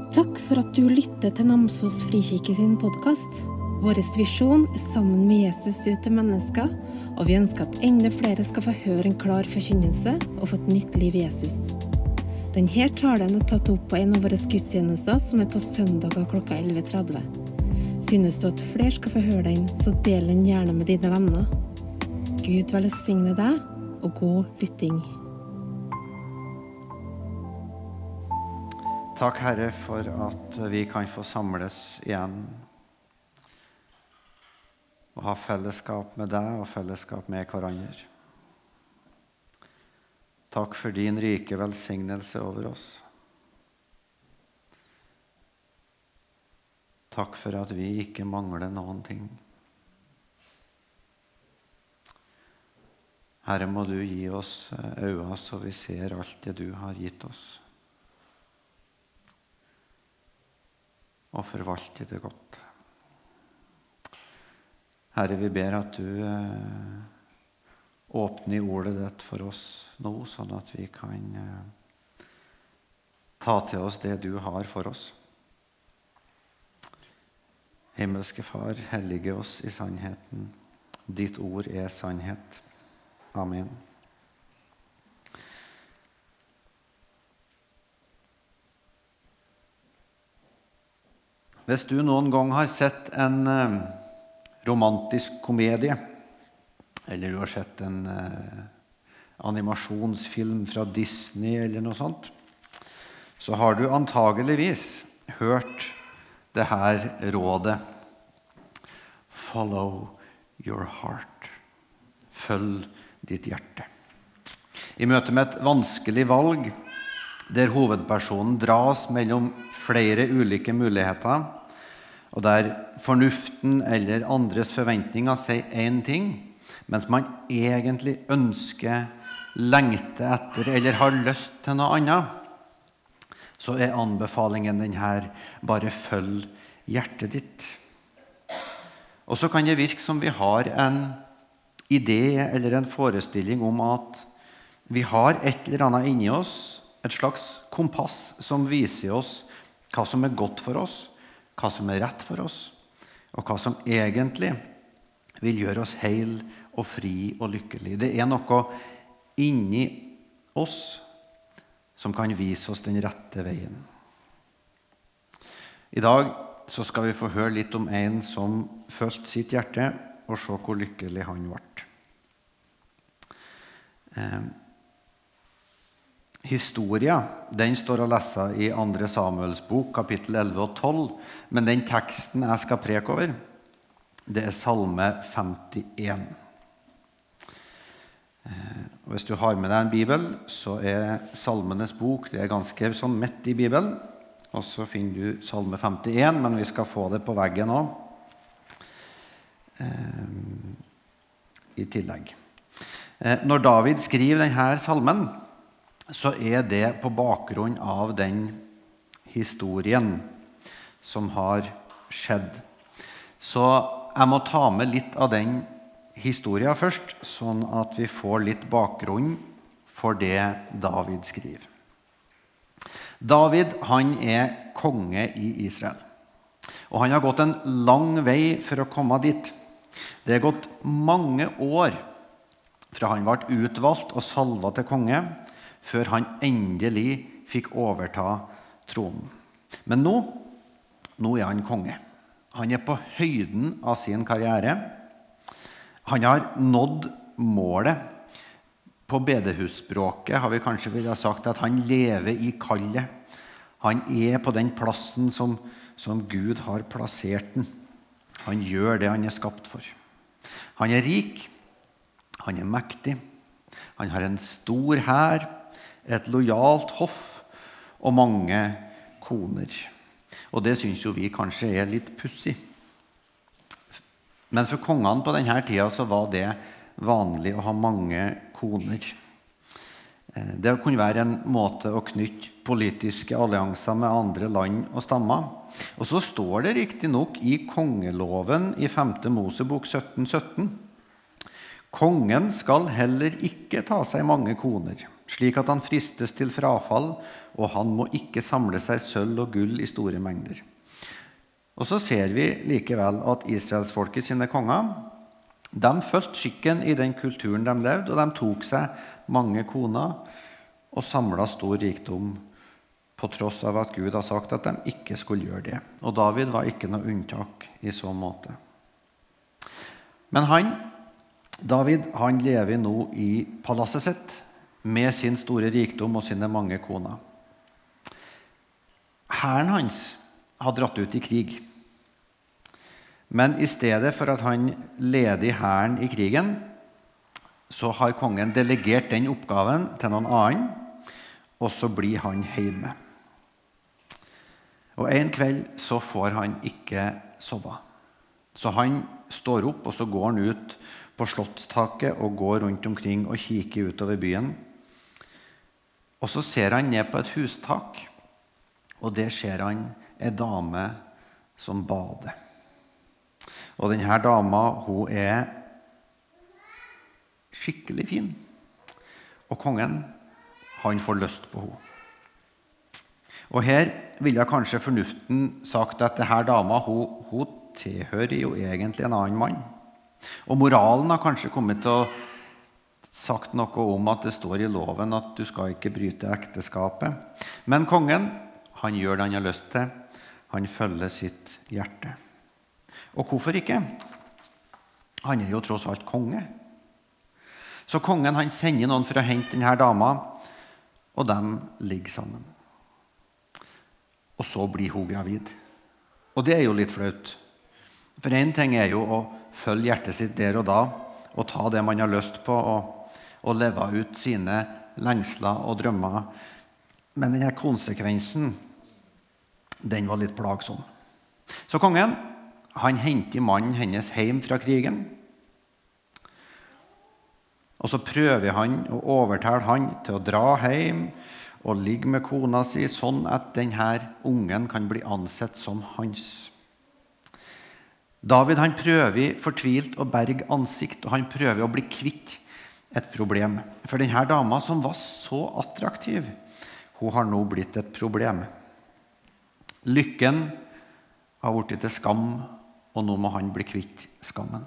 Takk for at du lytter til Namsos Frikirke sin podcast. Våres visjon sammen med Jesus ut til mennesker, og vi ønsker at enda flere skal få høre en klar forkynnelse og få et nytt liv i Jesus. Denne talen tatt opp på en av våre gudstjenester som på søndager klokka 11:30. Synes du at flere skal få høre den, så del den gjerne med dine venner. Gud velsigne deg, og god lytting. Takk, Herre, for at vi kan få samles igjen og ha fellesskap med deg og fellesskap med hverandre. Takk for din rike velsignelse over oss. Takk for at vi ikke mangler noen ting. Herre, må du gi oss øyne så vi ser alt det du har gitt oss. Og forvalte det godt. Herre, vi ber at du åpner ordet ditt for oss nå, sånn at vi kan ta til oss det du har for oss. Himmelske Far, hellige oss i sannheten. Ditt ord er sannhet. Amen. Hvis du noen gang har sett en romantisk komedie, eller du har sett en animasjonsfilm fra Disney eller noe sånt, så har du antageligvis hørt det her rådet: Follow your heart. Følg ditt hjerte. I møte med et vanskelig valg, der hovedpersonen dras mellom flere ulike muligheter, og der fornuften eller andres forventninger sier en ting, mens man egentlig ønsker, lengter etter eller har lyst til noe annet, så er anbefalingen den her: bare følg hjertet ditt. Og så kan det virke som vi har en idé eller en forestilling om at vi har et eller annet inni oss, et slags kompass som viser oss hva som er godt for oss, hva som er rett for oss, og hva som egentlig vil gjøre oss heil og fri og lykkelig. Det er noe inni oss som kan vise oss den rette veien. I dag så skal vi få høre litt om en som følte sitt hjerte, og se hvor lykkelig han ble. Historia, den står å lese i 2. Samuels bok, kapittel 11 og 12, men den teksten jeg skal preke over, det er Salme 51. Og hvis du har med deg en bibel, så er Salmenes bok, det er ganske sånn midt i Bibelen, og så finner du Salme 51, men vi skal få det på veggen også, i tillegg. Når David skriver denne salmen, så er det på bakgrunn av den historien som har skjedd. Så jeg må ta med litt av den historien først, sånn at vi får litt bakgrunn for det David skriver. David, han er konge i Israel. Og han har gått en lang vei for å komme dit. Det er gått mange år fra han ble utvalgt og salvet til konge, før han endelig fikk overta tronen. Men nå er han konge. Han er på høyden av sin karriere. Han har nådd målet. På bedehusspråket har vi kanskje vil ha sagt at han lever i kallet. Han er på den plassen som Gud har plassert den. Han gjør det han er skapt for. Han er rik. Han er mektig. Han har en stor hær, et lojalt hoff og mange koner. Og det synes jo vi kanskje er litt pussig. Men for kongene på denne tiden så var det vanlig å ha mange koner. Det kunne være en måte å knytte politiske allianser med andre land og stammer. Og så står det riktig nok i kongeloven i 5. Mosebok 17:17. Kongen skal heller ikke ta seg mange koner, slik at han fristes til frafall, og han må ikke samle seg sølv og gull i store mengder. Og så ser vi likevel at Israelsfolket sine konger, de fulgte skikken i den kulturen de levde, og de tok seg mange koner og samlet stor rikdom, på tross av at Gud har sagt at de ikke skulle gjøre det. Og David var ikke noe unntak i så måte. Men David, han lever nå i palasset sitt, med sin store rikdom og sine mange koner. Hæren hans har dratt ut i krig. Men i stedet for at han leder hæren i krigen, så har kongen delegert den oppgaven til noen annen, og så blir han hjemme. Og en kveld så får han ikke sove. Så han står opp, og så går han ut på slottstaket og går rundt omkring og kikker utover byen. Og så ser han ned på et hustak, og der ser han en dame som bader. Og denne dama, hun er skikkelig fin. Og kongen, han får lyst på henne. Og her ville kanskje fornuften sagt at denne dama, hun tilhører jo egentlig en annen mann. Og moralen har kanskje kommet til å sagt noe om at det står i loven at du skal ikke bryte ekteskapet. Men kongen, han gjør det han har lyst til. Han følger sitt hjerte. Og hvorfor ikke? Han er jo tross alt konge. Så kongen, han sender noen for å hente denne dama, og de ligger sammen. Og så blir hun gravid. Og det er jo litt flaut. For en ting er jo å følge hjertet sitt der og da, og ta det man har lyst på, og leve ut sine lengsler og drømmer. Men denne konsekvensen, den var litt plagsom. Så kongen, han henter mannen hennes hjem fra krigen, og så prøver han å overtale han til å dra hjem og ligge med kona si, sånn at denne ungen kan bli ansett som hans. David, han prøver fortvilt å berge ansikt, og han prøver å bli kvitt et problem. For denne dama som var så attraktiv, hun har nå blitt et problem. Lykken har blitt til skam, og nå må han bli kvitt skammen.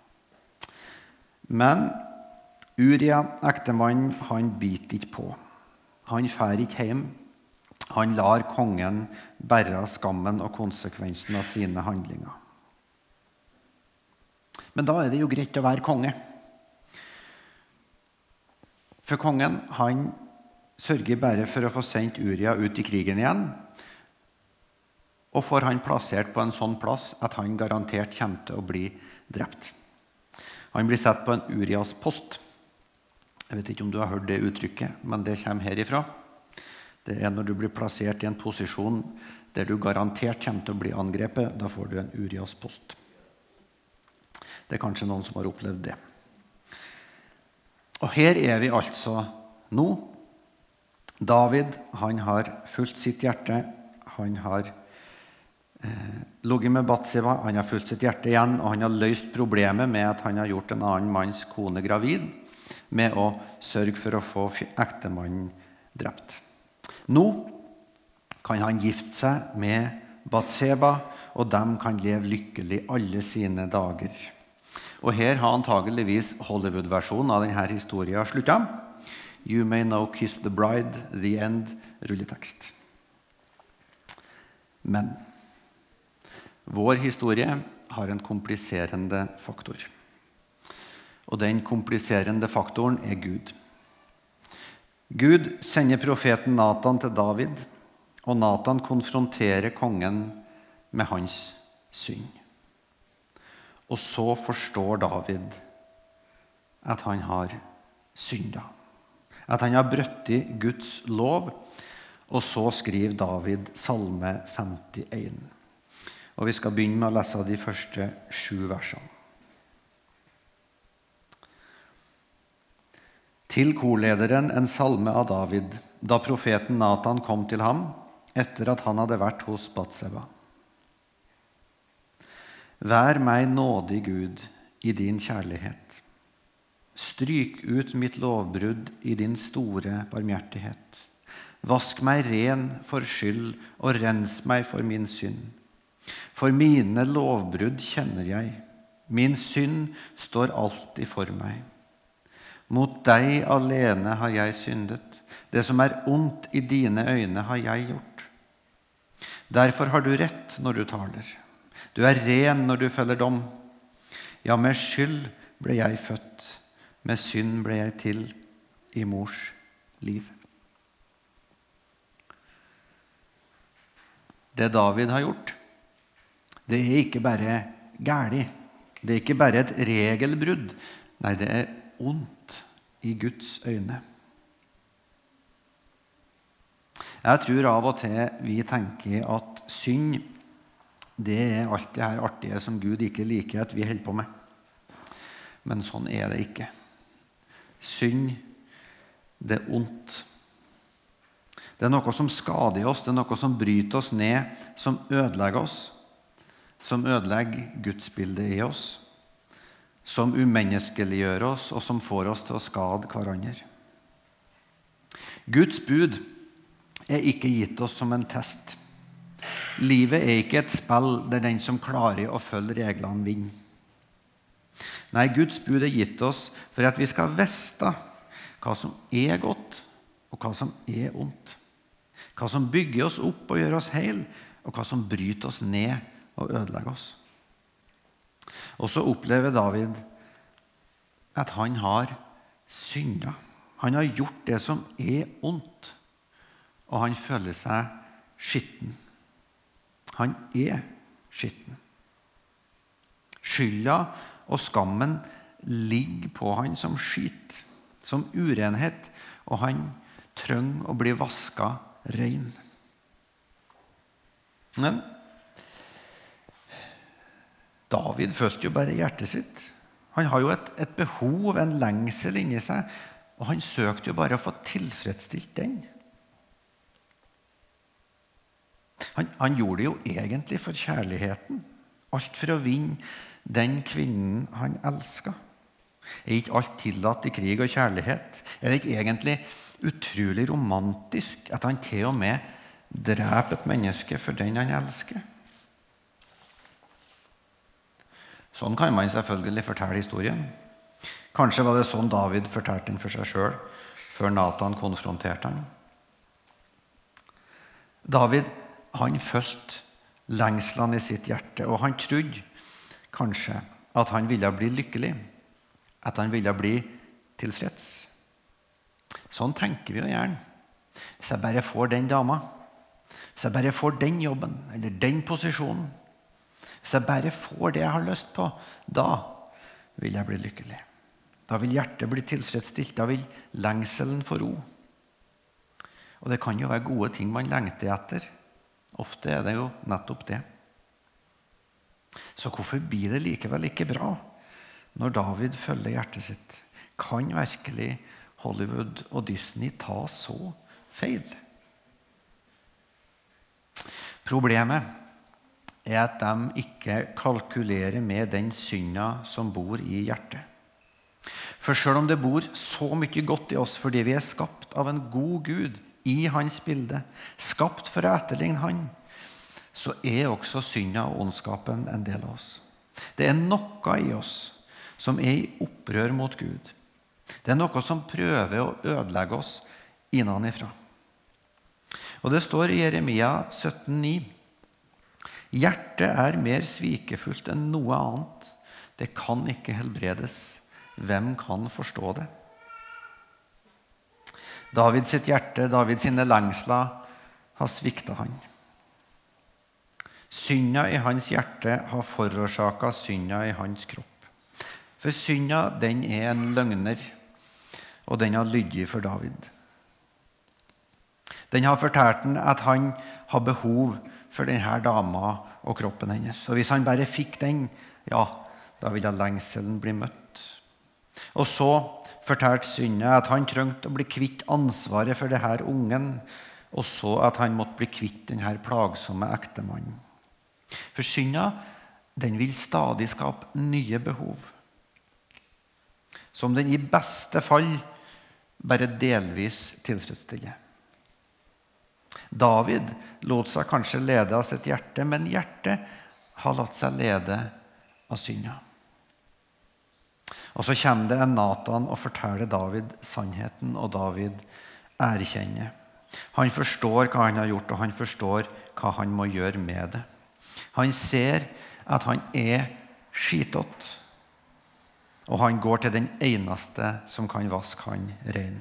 Men Uria, ektemannen, han biter ikke på. Han fer ikke hjem. Han lar kongen bære skammen og konsekvensen av sine handlinger. Men da er det jo greit å være konge. For kongen, han sørger bare for å få sendt Uria ut i krigen igjen, og får han plassert på en sånn plass at han garantert kommer til å bli drept. Han blir satt på en Urias post. Jeg vet ikke om du har hørt det uttrykket, men det kommer herifra. Det er når du blir plassert i en posisjon der du garantert kommer til å bli angrepet, da får du en Urias post. Det er kanskje noen som har opplevd det. Og her er vi altså nå. David, han har fulgt sitt hjerte. Han har ligget med Batseba, han har fulgt sitt hjerte igjen, og han har løst problemet med at han har gjort en annen manns kone gravid, med å sørge for å få ektemannen drept. Nå kan han gifte seg med Batseba, og de kan leve lykkelig alle sine dager. Og her har antageligvis Hollywood-versjonen av denne historien sluttet. You may now kiss the bride, the end, rulletekst. Men vår historie har en kompliserende faktor. Og den kompliserende faktoren er Gud. Gud sender profeten Nathan til David, og Nathan konfronterer kongen med hans synd. Og så forstår David at han har syndet. At han har brutt Guds lov, og så skriver David Salme 51. Og vi skal begynne med å lese de første 7 versene. Til korlederen en salme av David, da profeten Nathan kom til ham, etter at han hadde vært hos Batseba. Vær meg nådig, Gud, i din kjærlighet. Stryk ut mitt lovbrudd i din store barmhjertighet. Vask meg ren for skyld, og rens meg for min synd. For mine lovbrudd kjenner jeg. Min synd står alltid for meg. Mot deg alene har jeg syndet. Det som er ondt i dine øyne har jeg gjort. Derfor har du rett når du taler. Du er ren når du feller dom. Ja, med skyld ble jeg født. Med synd ble jeg til i mors liv. Det David har gjort, det er ikke bare gærlig. Det er ikke bare et regelbrudd. Nei, det er ondt i Guds øyne. Jeg tror av og til vi tenker at synd, det er alt det her artige som Gud ikke liker at vi holder på med. Men sånn er det ikke. Synd, det er ondt. Det er noe som skader oss, det er noe som bryter oss ned, som ødelegger oss, som ødelegger gudsbildet i oss, som umenneskeliggjør oss, og som får oss til å skade hverandre. Guds bud er ikke gitt oss som en test. Livet er ikke et spill der den som klarer å følge reglene vinner. Nei, Guds bud er gitt oss for at vi skal vite hva som er godt, og hva som er ondt. Hva som bygger oss opp og gjør oss heil, og hva som bryter oss ned og ødelegger oss. Og så opplever David at han har syndet. Han har gjort det som er ondt, og han føler seg skitten. Han er skitten. Skylda og skammen ligger på han som skit, som urenhet, og han trenger å bli vasket ren. Men David følte jo bare hjertet sitt. Han har jo et behov, en lengsel inni seg, og han søkte jo bare å få tilfredsstilt den. Han gjorde det jo egentlig for kjærligheten. Alt for å vinne den kvinnen han elsket. Er ikke alt tillatt i krig og kjærlighet? Er det ikke egentlig utrolig romantisk at han til og med dreper et menneske for den han elsker? Sånn kan man selvfølgelig fortelle historien. Kanskje var det sånn David fortalte den for seg selv, før Nathan konfronterte han. David, han følte lengslene i sitt hjerte, og han trodde kanskje at han ville bli lykkelig, at han ville bli tilfreds. Sånn tenker vi jo gjerne. Hvis jeg bare får den dama, hvis jeg bare får den jobben, eller den posisjonen, hvis jeg bare får det jeg har lyst på, da vil jeg bli lykkelig. Da vil hjertet bli tilfredsstilt, da vil lengselen få ro. Og det kan jo være gode ting man lengter etter. Ofte er det jo nettopp det. Så hvorfor blir det likevel ikke bra når David følger hjertet sitt? Kan virkelig Hollywood og Disney ta så feil? Problemet er at de ikke kalkulerer med den synda som bor i hjertet. For selv om det bor så mye godt i oss fordi vi er skapt av en god Gud i hans bilde, skapt for å etterligne han, så er også synda og ondskapen en del av oss. Det er noe i oss som er i opprør mot Gud. Det er noe som prøver å ødelegge oss innenfra. Og det står i Jeremia 17,9: Hjertet er mer svikefullt enn noe annet. Det kan ikke helbredes. Hvem kan forstå det? Davids sitt hjerte, Davids sine lengsler, har sviktet han. Synda i hans hjerte har forårsaket synda i hans kropp. For synda, den er en løgner, og den har lydig for David. Den har fortalt han at han har behov for denne dama og kroppen hennes. Og hvis han bare fikk den, ja, da ville lengselen bli møtt. Og så fortalte synda at han trengte å bli kvitt ansvaret for denne ungen, og så at han måtte bli kvitt denne plagsomme ektemannen. For synda, den vil stadig skape nye behov. som den i beste fall bare delvis tilfredsstiller. David lot seg kanskje lede av sitt hjerte, men hjertet har latt seg lede av synda. Og så kommer det en Nathan og forteller David sannheten, og David erkjenner. Han forstår hva han har gjort, og han forstår hva han må gjøre med det. Han ser at han skitått, og han går til den eneste som kan vaske han ren.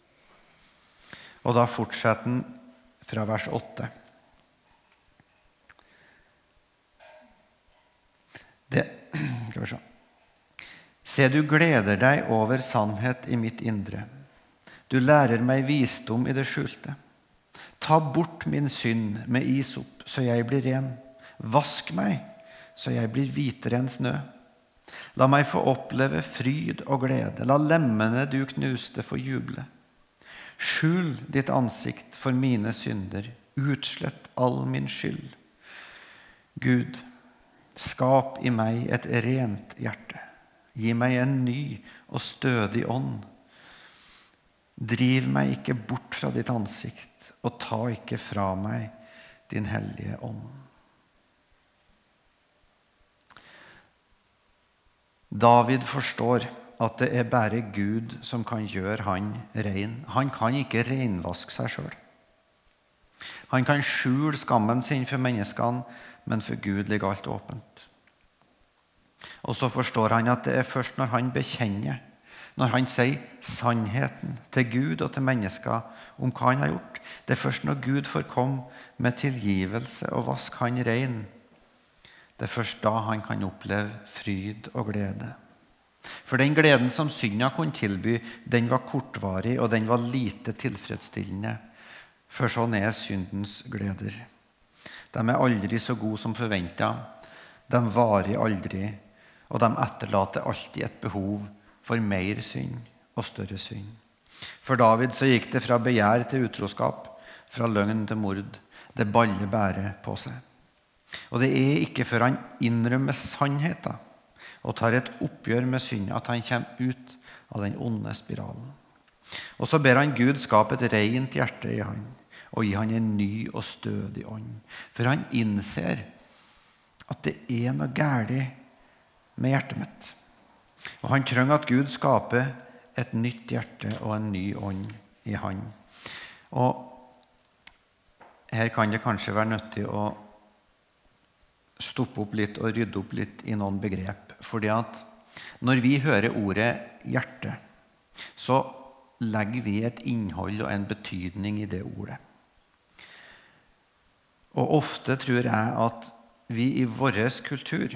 Og da fortsetter han fra vers 8. Skal vi se. Se, du gleder deg over sannhet i mitt indre. Du lærer meg visdom i det skjulte. Ta bort min synd med isop, så jeg blir ren. Vask meg, så jeg blir hvitere enn snø. La meg få oppleve fryd og glede. La lemmene du knuste få juble. Skjul ditt ansikt for mine synder. Utslett all min skyld. Gud, skap i meg et rent hjerte. Gi meg en ny og stødig ånd. Driv meg ikke bort fra ditt ansikt, og ta ikke fra meg din hellige ånd. David forstår at det bare Gud som kan gjøre han ren. Han kan ikke renvaske seg selv. Han kan skjule skammen sin for menneskene, men for Gud ligger alt åpent. Og så forstår han at det først når han bekjenner, når han sier sannheten til Gud og til mennesker om hva han har gjort, det først når Gud får komme med tilgivelse og vaske han ren, det først da han kan oppleve fryd og glede. For den gleden som synda kunne tilby, den var kortvarig, og den var lite tilfredsstillende. For sånn syndens gleder. De aldri så gode som forventet. De varer aldri, og de etterlater alltid et behov for mer synd og større synd. For David så gikk det fra begjær til utroskap, fra løgn til mord. Det baller bare på seg. Og det ikke før han innrømmer sannheten og tar et oppgjør med synd at han kommer ut av den onde spiralen. Og så ber han Gud skape et rent hjerte i han og gi han en ny og stødig ånd. For han innser at det noe galt med hjertet mitt. Og han trenger at Gud skaper et nytt hjerte og en ny ånd i han. Og her kan det kanskje være nyttig å stoppe opp litt og rydde opp litt i noen begrep. Fordi at når vi hører ordet hjerte, så legger vi et innhold og en betydning i det ordet. Og ofte tror jeg at vi i vår kultur,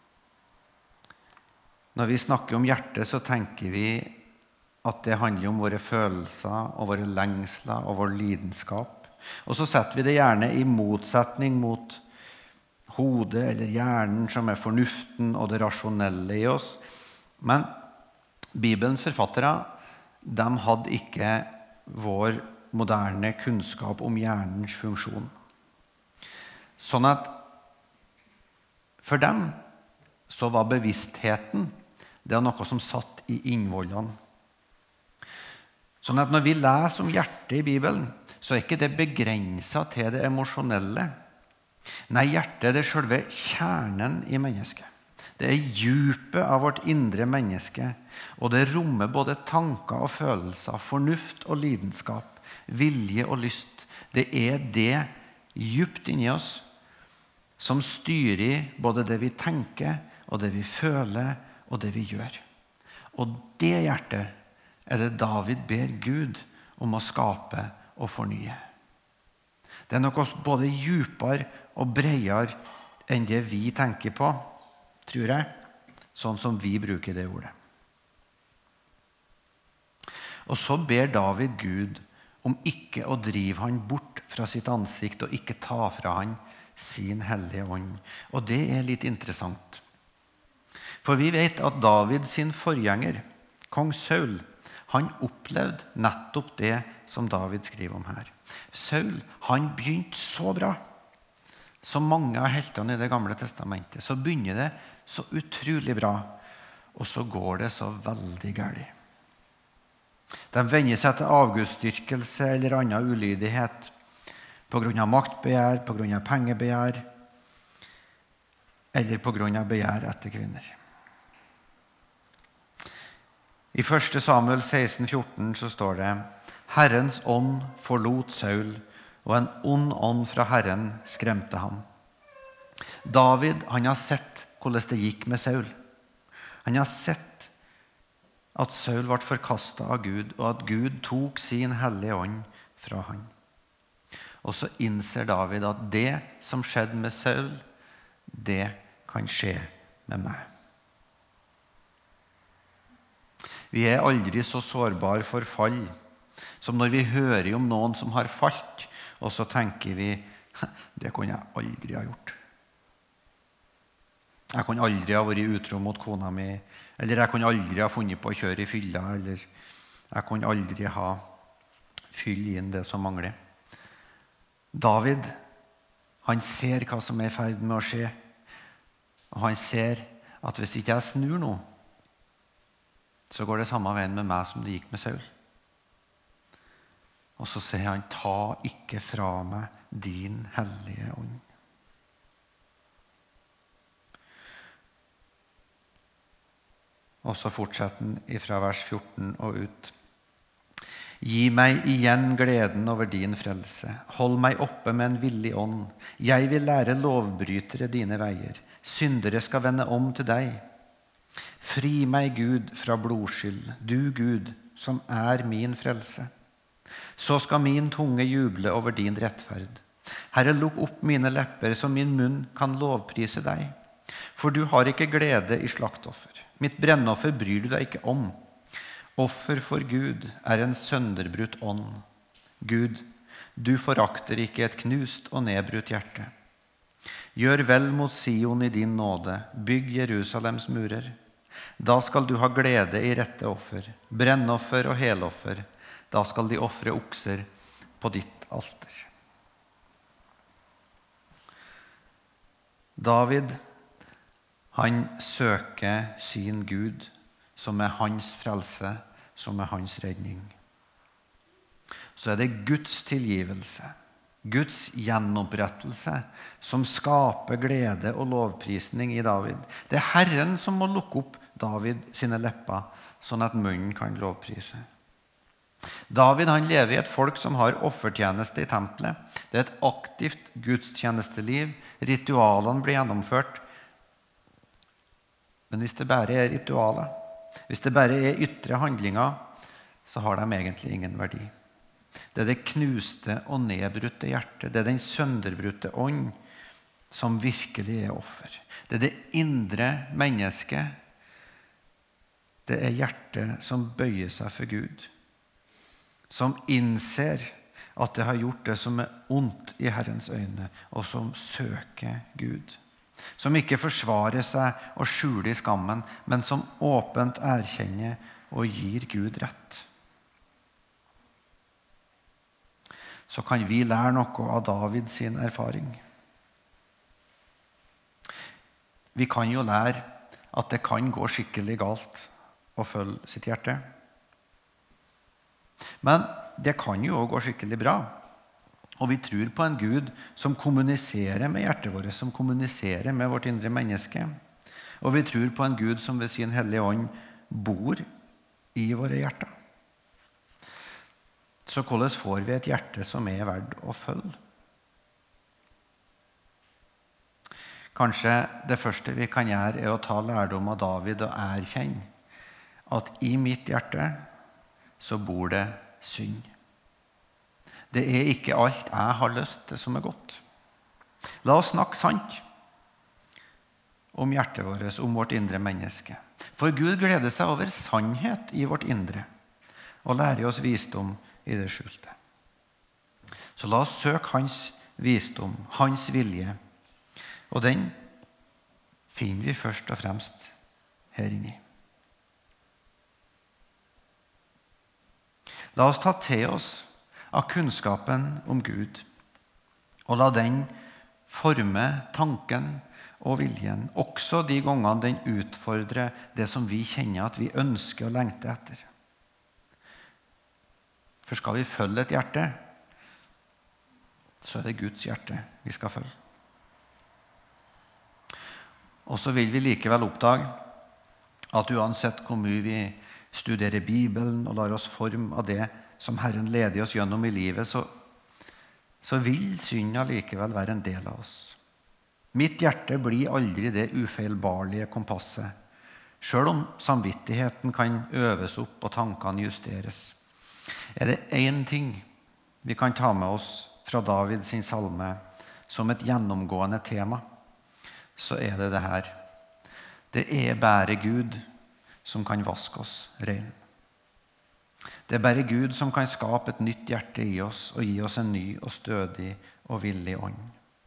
når vi snakker om hjerte, så tenker vi at det handler om våre følelser og våre lengsler og vår lidenskap. Og så setter vi det gjerne i motsetning mot hodet eller hjernen, som fornuften og det rasjonelle i oss. Men Bibelens forfattere, de hadde ikke vår moderne kunnskap om hjernens funksjon. Sånn at for dem så var bevisstheten det noe som satt i innvollene. Sånn at når vi leser om hjertet i Bibelen, så ikke det begrenset til det emosjonelle. Nei, hjertet det selve kjernen i mennesket. Det djupet av vårt indre menneske, og det rommer både tanker og følelser, fornuft og lidenskap, vilje og lyst. Det det djupt inni oss som styrer både det vi tenker, og det vi føler, og det vi gjør. Og det hjertet det David ber Gud om å skape og fornye. Det noe både djupere og bredere enn det vi tenker på, tror jeg, sånn som vi bruker det ordet. Og så ber David Gud om ikke å drive han bort fra sitt ansikt og ikke ta fra han sin hellige ånd. Og det litt interessant. For vi vet at David sin forgjenger, kong Saul, han opplevde nettopp det som David skriver om her. Saul, han begynte så bra. Som mange av heltene i det gamle testamentet, så begynner det så utrolig bra. og så går det så veldig galt. De vender seg til avgudsdyrkelse eller annen ulydighet på grunn av maktbegjær, på grunn av pengebegjær eller på grunn av begjær etter kvinner. I 1. Samuel 16,14 så står det: Herrens ånd forlot Saul, og en ond ånd fra Herren skremte ham. David, han har sett hvordan det gikk med Saul. Han har sett at Saul ble forkastet av Gud, og at Gud tok sin hellige ånd fra han. Og så innser David at det som skjedde med Saul, det kan skje med meg. Vi er aldri så sårbare for fall som når vi hører om noen som har falt, og så tenker vi, det kunne jeg aldri ha gjort. Jeg kunne aldri ha vært utro mot kona mi, eller jeg kunne aldri ha funnet på å kjøre i fylla, eller jeg kunne aldri ha fylt inn det som mangler. David, han ser hva som er i ferd med å skje, og han ser at hvis ikke jeg snur nå, så går det samme veien med meg som det gikk med Saul. Og så sier han, ta ikke fra meg din hellige ånd. Og så fortsetter han fra vers 14 og ut. Gi meg igjen gleden over din frelse. Hold meg oppe med en villig ånd. Jeg vil lære lovbrytere dine veier. Syndere skal vende om til deg. Fri meg, Gud, fra blodskyld, du Gud, som er min frelse. Så skal min tunge juble over din rettferd. Herre, lukk opp mine lepper, så min munn kan lovprise deg. For du har ikke glede i slaktoffer. Mitt brennoffer bryr du deg ikke om. Offer for Gud er en sønderbrutt ånd. Gud, du forakter ikke et knust og nedbrutt hjerte. Gjør vel mot Sion i din nåde, bygg Jerusalems murer. Da skal du ha glede i rette offer, brennoffer og heloffer. Da skal de offre okser på ditt alter. David, han søker sin Gud, som er hans frelse, som er hans redning. Så er det Guds tilgivelse, Guds gjenopprettelse, som skaper glede og lovprisning i David. Det er Herren som må lukke opp David sine lepper, sånn at munnen kan lovprise. David, han lever i et folk som har offertjeneste i tempelet. Det er et aktivt gudstjenesteliv. Ritualene blir gjennomført. Men hvis det bare er ritualer, hvis det bare er ytre handlinger, så har de egentlig ingen verdi. Det er det knuste og nedbrutte hjertet, det er den sønderbrutte ånd som virkelig er offer. Det er det indre mennesket, det er hjertet som bøyer seg for Gud, som innser at det har gjort det som er ondt i Herrens øyne, og som søker Gud. Som ikke forsvarer seg og skjuler skammen, men som åpent erkjenner og gir Gud rett. Så kan vi lære noe av David sin erfaring. Vi kan jo lære at det kan gå skikkelig galt å følge sitt hjerte. Men det kan jo også gå skikkelig bra. Og vi tror på en Gud som kommuniserer med hjertet vårt, som kommuniserer med vårt indre menneske. Og vi tror på en Gud som ved sin hellige ånd bor i våre hjerter. Så hvordan får vi et hjerte som er verdt å følge? Kanskje det første vi kan gjøre er å ta lærdom av David og erkjenne at i mitt hjerte så bor det synd. Det er ikke alt jeg har lyst til som er godt. La oss snakke sant om hjertet vårt, om vårt indre menneske. For Gud gleder seg over sannhet i vårt indre og lærer oss visdom i det skjulte. Så la oss søke hans visdom, hans vilje, og den finner vi først og fremst her inni. La oss ta til oss av kunnskapen om Gud, og la den former tanken og viljen, også de gangene den utfordrer det som vi kjenner at vi ønsker og lengter etter. For skal vi følge et hjerte, så det Guds hjerte vi skal følge. Og så vil vi likevel oppdage at uansett hvor mye vi studerer Bibelen og lar oss forme av det som Herren leder oss gjennom i livet, så vil synd likevel være en del av oss. Mitt hjerte blir aldri det ufeilbarlige kompasset, selv om samvittigheten kan øves opp og tankene justeres. Er det en ting vi kan ta med oss fra David sin salme som et gjennomgående tema, så er det her. Det er bare Gud som kan vaske oss ren. Det er bare Gud som kan skape et nytt hjerte i oss og gi oss en ny og stødig og villig ånd.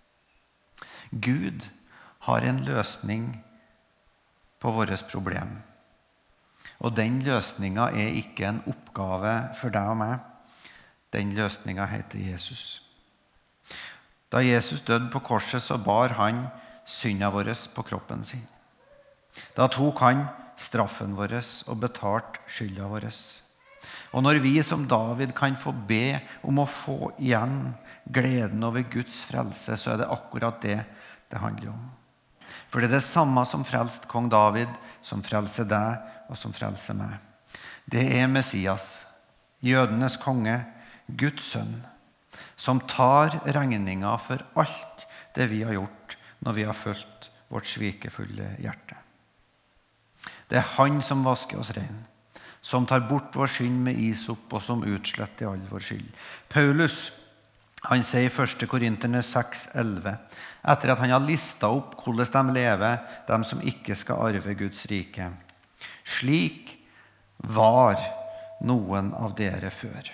Gud har en løsning på vårt problem. Og den løsningen er ikke en oppgave for deg og meg. Den løsningen heter Jesus. Da Jesus døde på korset, så bar han synda vår på kroppen sin. Da tok han straffen vår og betalte skylda vår. Og når vi som David kan få be om å få igjen gleden over Guds frelse, så er det akkurat det det handler om. For det er det samme som frelste kong David, som frelser deg og som frelser meg. Det er Messias, jødenes konge, Guds sønn, som tar regninga for alt det vi har gjort når vi har fulgt vårt svikefulle hjerte. Det er han som vasker oss ren, som tar bort vår synd med isop og som utsletter all vår skyld. Paulus, han sier i 1. Korinterne 6,11, etter at han har listet opp hvordan de lever, de som ikke skal arve Guds rike. Slik var noen av dere før.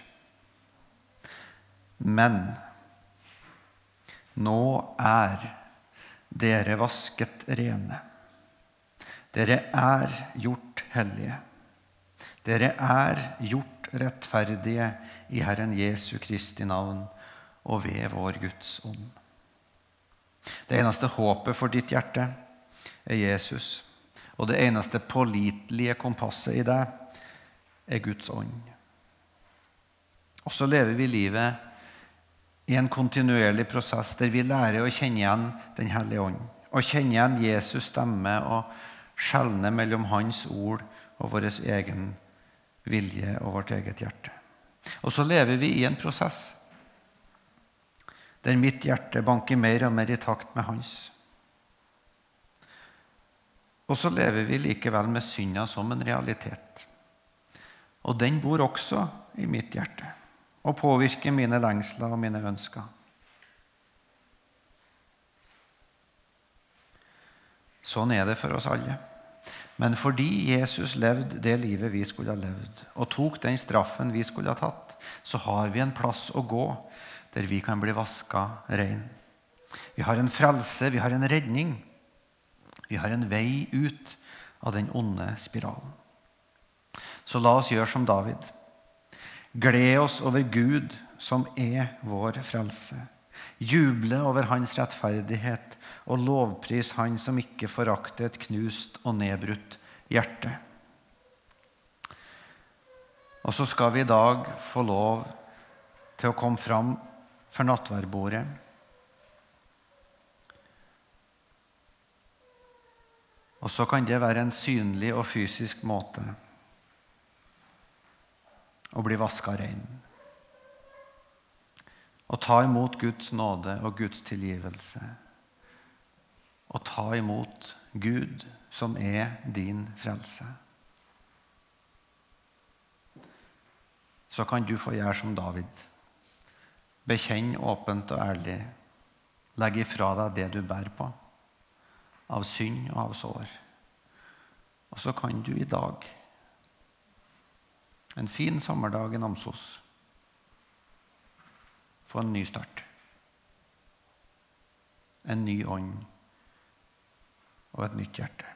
Men nå er dere vasket rene. Dere er gjort hellige. Dere er gjort rettferdige i Herren Jesu Kristi navn og ved vår Guds ånd. Det eneste håpet for ditt hjerte er Jesus, og det eneste pålitelige kompasset i deg er Guds ånd. Og så lever vi livet i en kontinuerlig prosess der vi lærer å kjenne igjen den hellige ånd, og kjenne igjen Jesus stemme og skjelne mellom hans ord og vår egen vilje og vårt eget hjerte. Og så lever vi i en prosess der mitt hjerte banker mer og mer i takt med hans. Og så lever vi likevel med synda som en realitet. Og den bor også i mitt hjerte og påvirker mine lengsler og mine ønsker. Sånn er det for oss alle. Men fordi Jesus levde det livet vi skulle ha levd, og tok den straffen vi skulle ha tatt, så har vi en plass å gå der vi kan bli vasket ren. Vi har en frelse, vi har en redning. Vi har en vei ut av den onde spiralen. Så la oss gjøre som David. Gled oss over Gud som er vår frelse. Juble over hans rettferdighet og lovpris han som ikke forakter et knust og nedbrutt hjerte. Og så skal vi i dag få lov til å komme fram for nattverdbordet. Og så kan det være en synlig og fysisk måte å bli vasket ren. Og ta imot Guds nåde og Guds tilgivelse. Og ta imot Gud som er din frelse. Så kan du få gjøre som David. Bekjenn åpent og ærlig. Legg ifra deg det du bærer på, av synd og av sår. Og så kan du i dag, en fin sommerdag i Namsos, få en ny start. En ny ånd og et nytt hjerte.